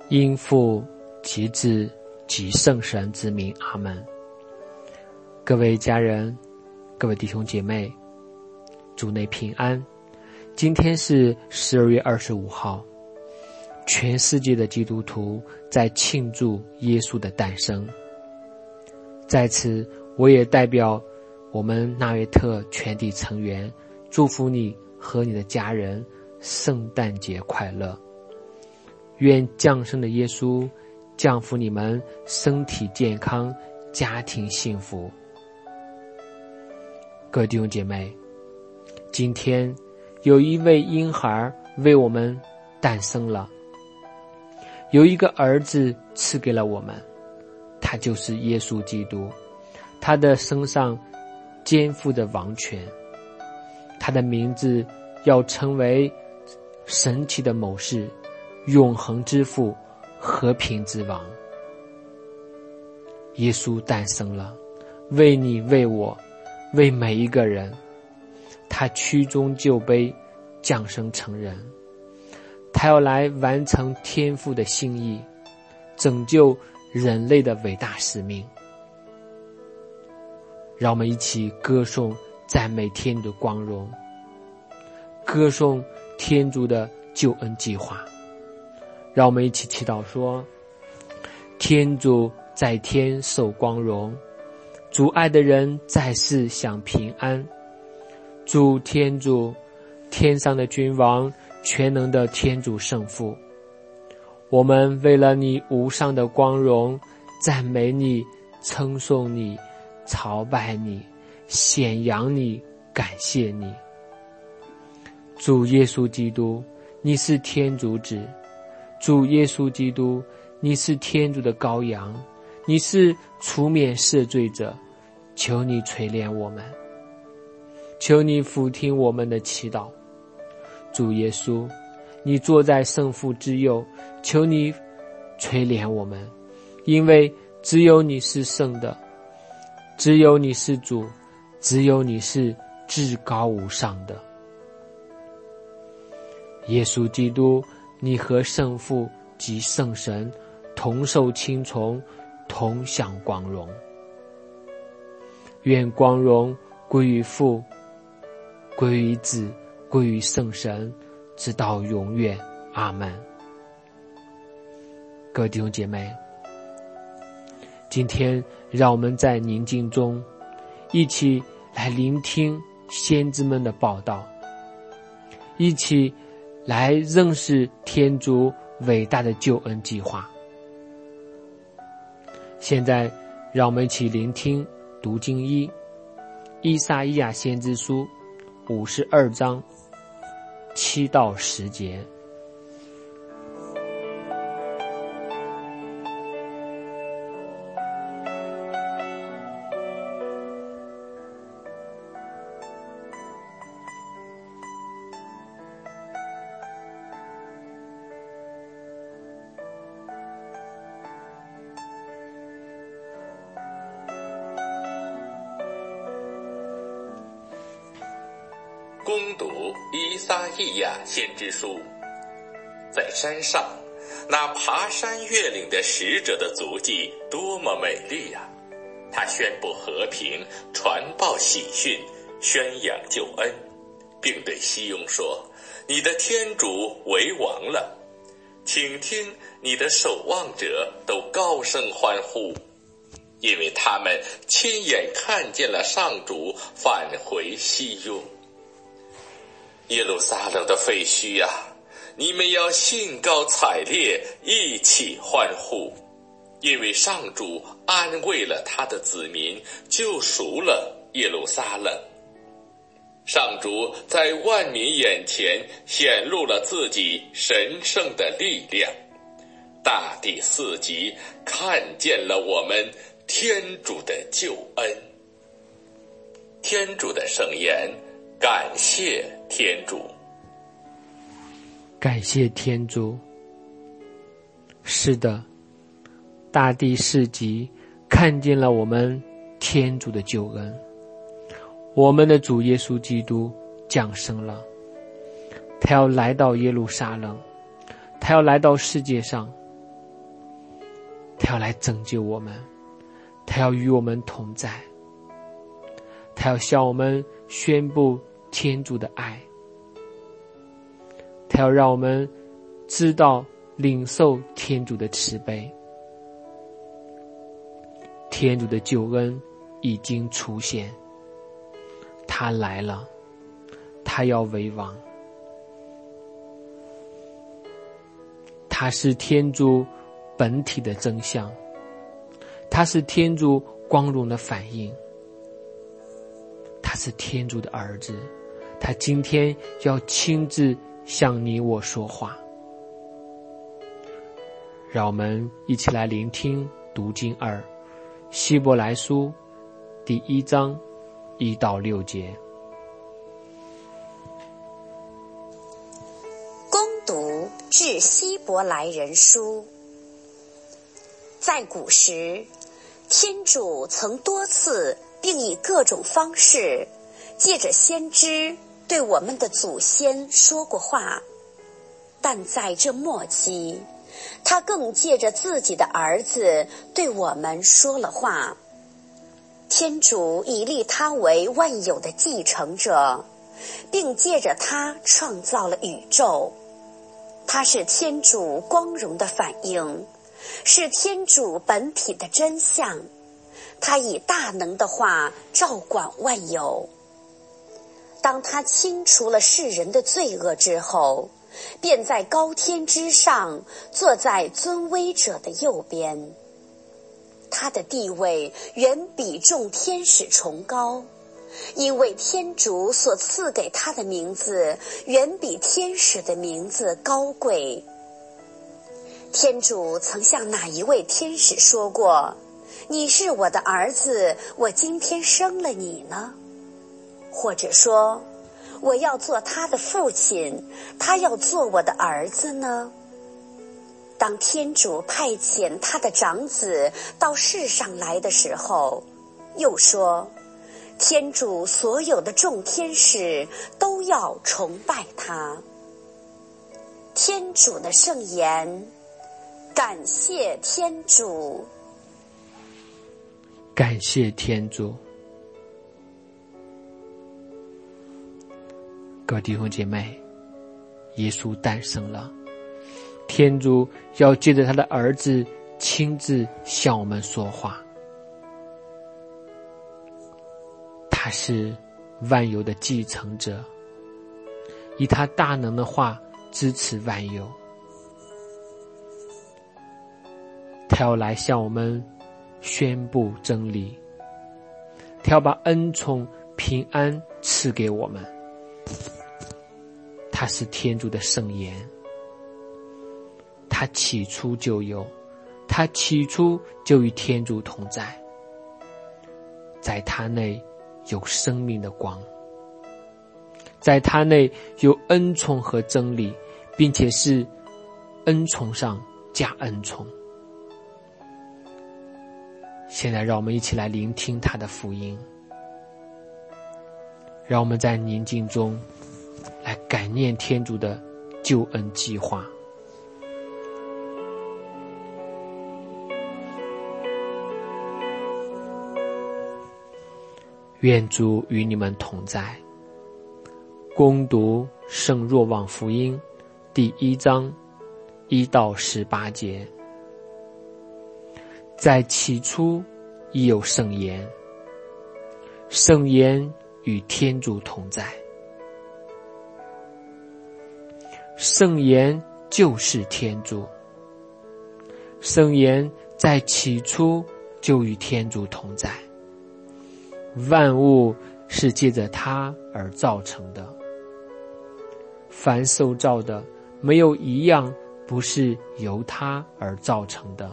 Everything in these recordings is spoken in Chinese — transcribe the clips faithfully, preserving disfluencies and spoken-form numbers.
因父及子及圣神之名，阿们。各位家人，各位弟兄姐妹，主内平安。今天是十二月二十五号，全世界的基督徒在庆祝耶稣的诞生。在此，我也代表我们纳约特全体成员，祝福你和你的家人圣诞节快乐。愿降生的耶稣降福你们身体健康，家庭幸福。各位弟兄姐妹，今天有一位婴孩为我们诞生了，有一个儿子赐给了我们，他就是耶稣基督。他的身上肩负着王权，他的名字要称为神奇的谋士，永恒之父，和平之王。耶稣诞生了，为你为我，为每一个人。他屈中就卑，降生成人，他要来完成天父的心意，拯救人类的伟大使命。让我们一起歌颂赞美天主的光荣，歌颂天主的救恩计划。让我们一起祈祷说：天主在天受光荣，主爱的人在世享平安。主天主，天上的君王，全能的天主圣父，我们为了你无上的光荣，赞美你，称颂你，朝拜你，显扬你，感谢你。主耶稣基督，你是天主子。主耶稣基督，你是天主的羔羊，你是除免赦罪者，求你垂怜我们，求你俯听我们的祈祷。主耶稣，你坐在圣父之右，求你垂怜我们，因为只有你是圣的，只有你是主，只有你是至高无上的。耶稣基督，你和圣父及圣神同受亲从，同享光荣。愿光荣归于父，归于子，归于圣神，直到永远。阿们。各位弟兄姐妹，今天让我们在宁静中一起来聆听先知们的报道，一起来认识天主伟大的救恩计划。现在让我们一起聆听读经一，依撒意亚先知书五十二章七到十节。 攻读依撒意亚先知书。在山上，那爬山越岭的使者的足迹多么美丽啊！他宣布和平，传报喜讯，宣扬救恩，并对西雍说：你的天主为王了，请听你的守望者都高声欢呼，因为他们亲眼看见了上主返回西雍。耶路撒冷的废墟啊，你们要兴高采烈，一起欢呼，因为上主安慰了他的子民，救赎了耶路撒冷。上主在万民眼前显露了自己神圣的力量，大地四极看见了我们天主的救恩。天主的圣言，感谢天主。 感谢天主。是的，大地四极看见了我们天主的救恩，我们的主耶稣基督降生了，他要来到耶路撒冷，他要来到世界上， 他要来拯救我们，他要与我们同在，他要向我们宣布天主的爱，他要让我们知道领受天主的慈悲。天主的救恩已经出现，他来了，他要为王。他是天主本体的真相，他是天主光荣的反应，他是天主的儿子，他今天要亲自向你我说话。让我们一起来聆听读经二，希伯来书第一章一到六节。 恭读致希伯来人书。在古时，天主曾多次并以各种方式借着先知对我们的祖先说过话，但在这末期，他更借着自己的儿子对我们说了话。天主已立他为万有的继承者，并借着他创造了宇宙。他是天主光荣的反应，是天主本体的真相。他以大能的话照管万有。当他清除了世人的罪恶之后，便在高天之上坐在尊威者的右边。他的地位远比众天使崇高，因为天主所赐给他的名字远比天使的名字高贵。天主曾向哪一位天使说过，你是我的儿子，我今天生了你呢？或者说，我要做他的父亲，他要做我的儿子呢？当天主派遣他的长子到世上来的时候，又说，天主所有的众天使都要崇拜他。天主的圣言，感谢天主。 感谢天主。各位弟兄姐妹，耶稣诞生了，天主要借着他的儿子亲自向我们说话。他是万有的继承者，以他大能的话支持万有。他要来向我们宣布真理，他要把恩宠平安赐给我们。他是天主的圣言，他起初就有，他起初就与天主同在，在他内有生命的光，在他内有恩宠和真理，并且是恩宠上加恩宠。现在让我们一起来聆听他的福音，让我们在宁静中来感念天主的救恩计划。愿主与你们同在。恭读圣若望福音第一章一到十八节。在起初已有圣言，圣言与天主同在，圣言就是天主，圣言在起初就与天主同在，万物是借着他而造成的，凡受造的没有一样不是由他而造成的。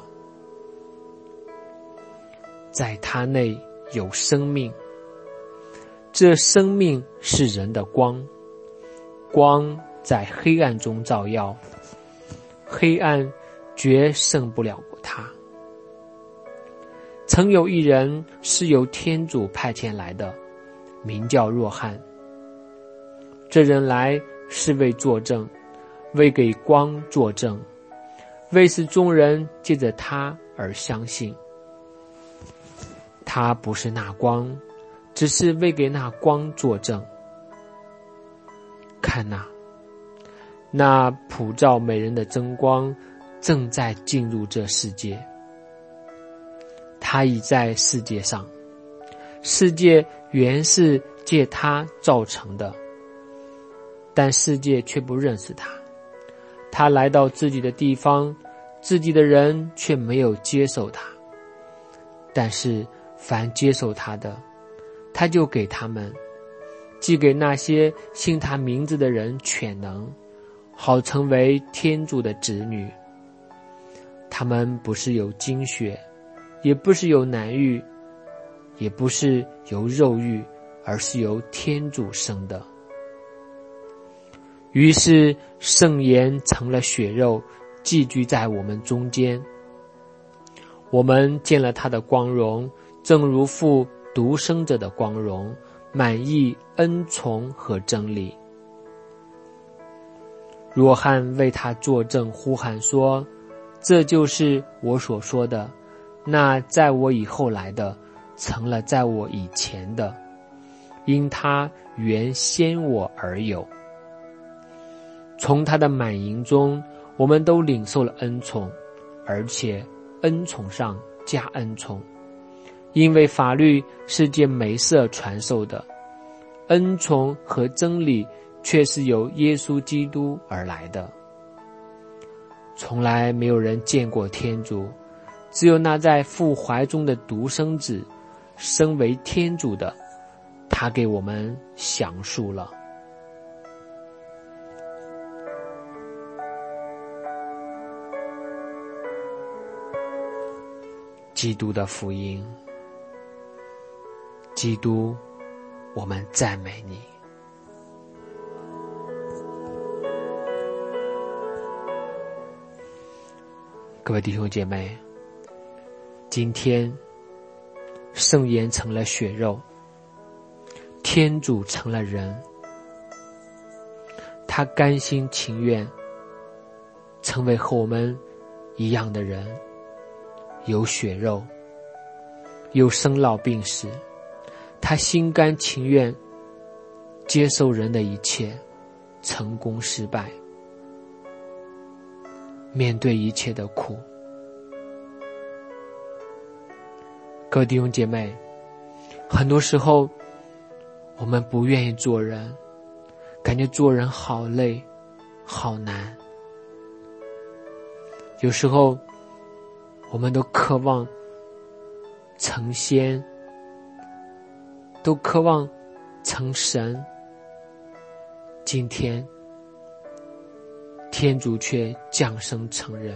在他内有生命，这生命是人的光，光在黑暗中照耀，黑暗绝胜不了过他。曾有一人是由天主派遣来的，名叫若翰。这人来是为作证，为给光作证，为使众人借着他而相信。他不是那光，只是为给那光作证。看哪，那普照美人的真光正在进入这世界。他已在世界上，世界原是借他造成的，但世界却不认识他。他来到自己的地方，自己的人却没有接受他。但是凡接受他的，他就给他们，既给那些信他名字的人权能，好成为天主的子女。他们不是有精血，也不是有男欲，也不是由肉欲，而是由天主生的。于是圣言成了血肉，寄居在我们中间。我们见了他的光荣，正如父独生者的光荣，满溢恩宠和真理。若翰为他作证，呼喊说：这就是我所说的，那在我以后来的，成了在我以前的，因他原先我而有。从他的满盈中，我们都领受了恩宠，而且恩宠上加恩宠。因为法律是借梅瑟传授的，恩宠和真理却是由耶稣基督而来的。从来没有人见过天主，只有那在父怀中的独生子，身为天主的，他给我们详述了。基督的福音。基督，我们赞美你。各位弟兄姐妹，今天圣言成了血肉，天主成了人，他甘心情愿成为和我们一样的人，有血肉，有生老病死，他心甘情愿接受人的一切，成功失败，面对一切的苦。各位弟兄姐妹，很多时候我们不愿意做人，感觉做人好累好难。有时候我们都渴望成仙，都渴望成神。今天天主却降生成人，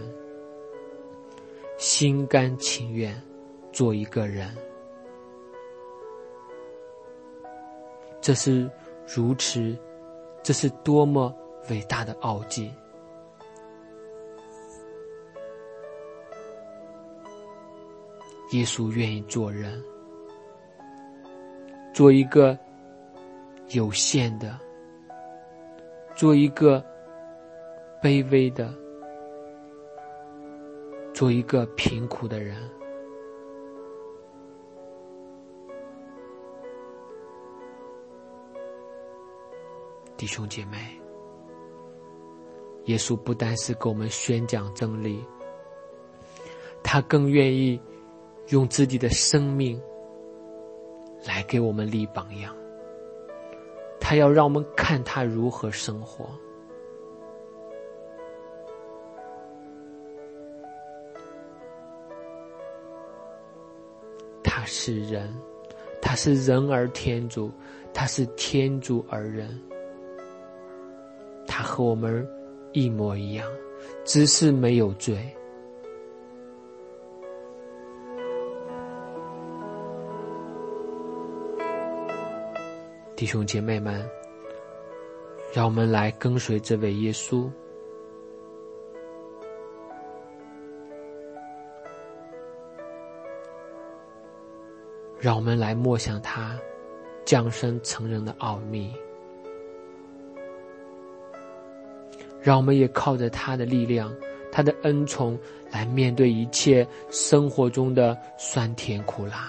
心甘情愿做一个人。这是如此，这是多么伟大的奥迹。耶稣愿意做人，做一个有限的，做一个卑微的，做一个贫苦的人。弟兄姐妹，耶稣不单是给我们宣讲真理，他更愿意用自己的生命来给我们立榜样。他要让我们看他如何生活。他是人，他是人而天主，他是天主而人。他和我们一模一样，只是没有罪。弟兄姐妹们，让我们来跟随这位耶稣，让我们来默想他降生成人的奥秘，让我们也靠着他的力量， 他的恩宠来面对一切生活中的酸甜苦辣。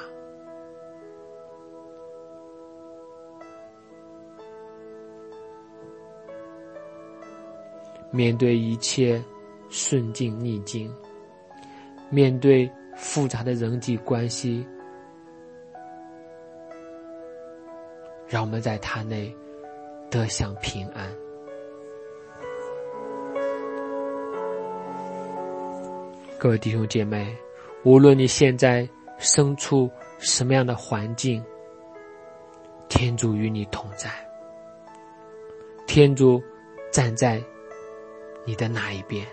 面对一切顺境逆境，面对复杂的人际关系，让我们在他内得享平安。各位弟兄姐妹，无论你现在身处什么样的环境，天主与你同在，天主站在你的那一边。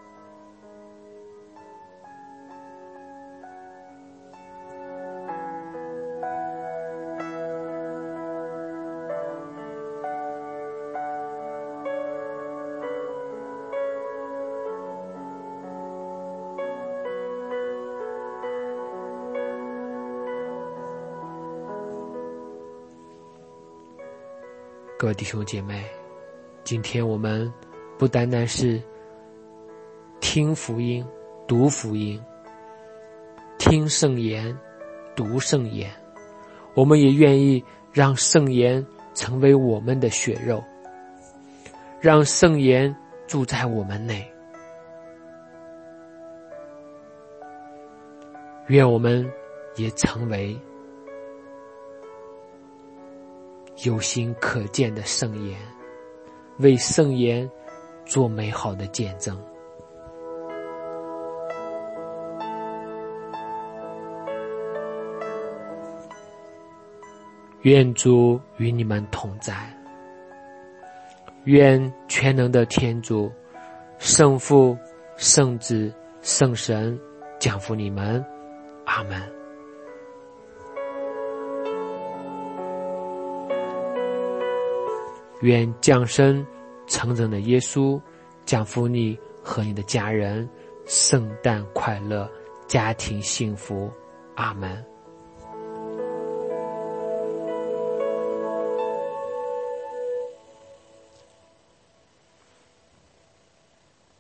各位弟兄姐妹，今天我们不单单是听福音、读福音、听圣言、读圣言，我们也愿意让圣言成为我们的血肉，让圣言住在我们内。愿我们也成为有形可见的圣言，为圣言做美好的见证。愿主与你们同在，愿全能的天主、圣父、圣子、圣神降福你们。阿们。愿降生成人的耶稣降福你和你的家人，圣诞快乐，家庭幸福。阿们。